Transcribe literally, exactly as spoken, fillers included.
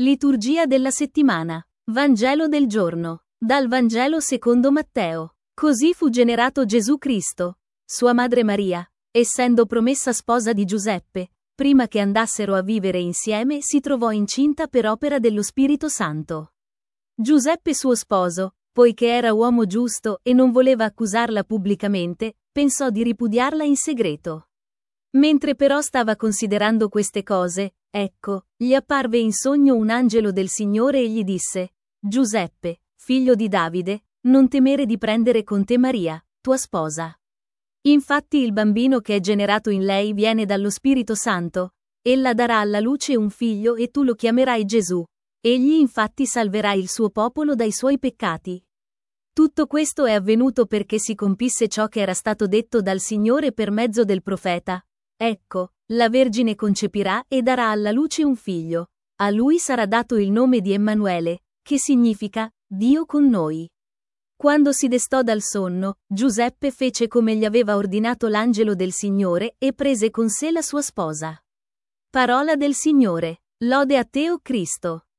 Liturgia della settimana. Vangelo del giorno. Dal Vangelo secondo Matteo. Così fu generato Gesù Cristo. Sua madre Maria, essendo promessa sposa di Giuseppe, prima che andassero a vivere insieme, si trovò incinta per opera dello Spirito Santo. Giuseppe suo sposo, poiché era uomo giusto e non voleva accusarla pubblicamente, pensò di ripudiarla in segreto. Mentre però stava considerando queste cose, ecco, gli apparve in sogno un angelo del Signore e gli disse: Giuseppe, figlio di Davide, non temere di prendere con te Maria, tua sposa. Infatti il bambino che è generato in lei viene dallo Spirito Santo. Ella darà alla luce un figlio e tu lo chiamerai Gesù. Egli infatti salverà il suo popolo dai suoi peccati. Tutto questo è avvenuto perché si compisse ciò che era stato detto dal Signore per mezzo del profeta. Ecco, la Vergine concepirà e darà alla luce un figlio. A lui sarà dato il nome di Emanuele, che significa Dio con noi. Quando si destò dal sonno, Giuseppe fece come gli aveva ordinato l'angelo del Signore e prese con sé la sua sposa. Parola del Signore. Lode a te, o Cristo.